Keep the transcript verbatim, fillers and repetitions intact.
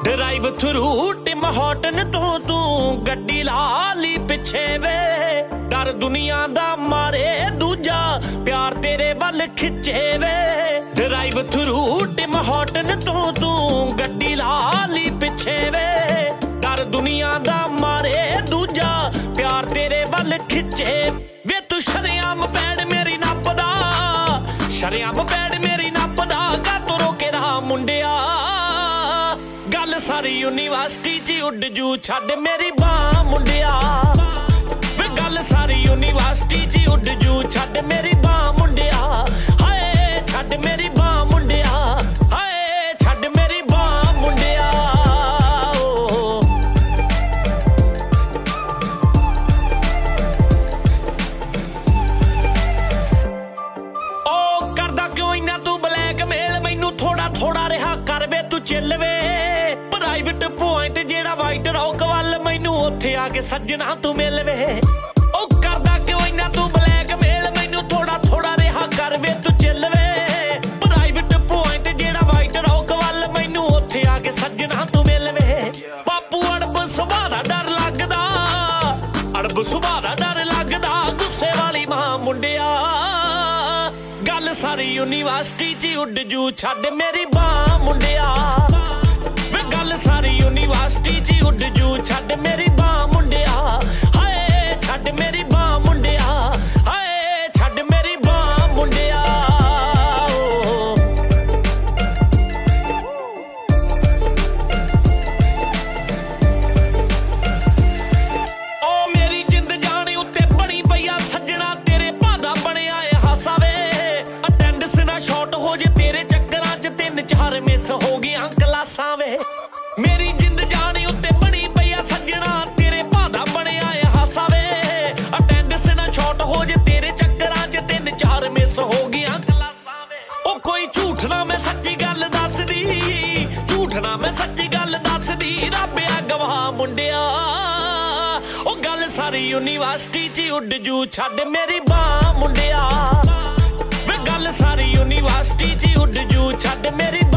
drive through Tim Hortons तो तू गड्डी ला ली पिछे वे डर दुनिया दा मारे दूजा प्यार तेरे वल खिचे वे ड्राइव थ्रू टिम हॉटन तो तू गड्डी ला ली पिछे वे डर दुनिया दा मारे दूजा प्यार तेरे वल खिचे वे तू शरेआम पैड़ मेरी नपदा शरेआम पैड़ मेरी नपदा का तू रोके रहा मुंडिया गल सारी यूनिवर्सिटी च उड जू छड़ मेरी बां मुंडिया वे गल सारी यूनिवर्सिटी च उड जू छड़ मेरी बां मुंडिया हाय छड़ मेरी बां मुंडिया हाय छड़ मेरी बां मुंडिया ओ करदा क्यों इना तू ब्लैक मेल मैनू थोड़ा थोड़ा रिहा कर वे तू चिल वे प्राइवेट पॉइंट जेड़ा वाइट रॉक वाल मैनू उत्थे आके सज्जना तू मिल वे ओ करदा क्यों इना तू ब्लैक मेल मैनू थोड़ा थोड़ा रिहा कर वे तू चिल वे प्राइवेट पॉइंट जेड़ा वाइट रॉक वाल मैनू उत्थे आके सज्जना तू मिल वे बापू अड़ब सुभाऽ दा डर लगदा अड़ब सुभाऽ दा डर लगदा गुस्से वाली मां मुंडिया गल सारी यूनिवर्सिटी च उड जू छड़ मेरी बां मुंडिया गल सारी यूनिवर्सिटी च उड जू छड़ मेरी बां मुंडिया हाय छड़ मेरी बां मुंडिया हाय छड़ मेरी बां मुंडिया ओ मेरी जिंद जाने उत्ते बड़ी पईया सज्जना तेरे भादा बनिया ए हासा वे अटेंडेंस ना शॉर्ट हो जे तेरे चक्करां च तीन चार मिस हो गईयां क्लासां वे मेरी जिंद जाने उत्ते बड़ी पईया सज्जना तेरे भादा बनिया ए हासा वे अटेंडेंस ना शॉर्ट हो जे तेरे चक्करां च तीन चार मिस हो गईयां क्लासां वे ओ कोई झूठ ना मैं सच्ची गल दसदी झूठ ना मैं सच्ची गल दसदी रब आ गवाह मुंडिया ओ गल सारी यूनिवर्सिटी च उड जू छड़ मेरी बां मुंडिया वे गल सारी यूनिवर्सिटी च उड जू छड़ मेरी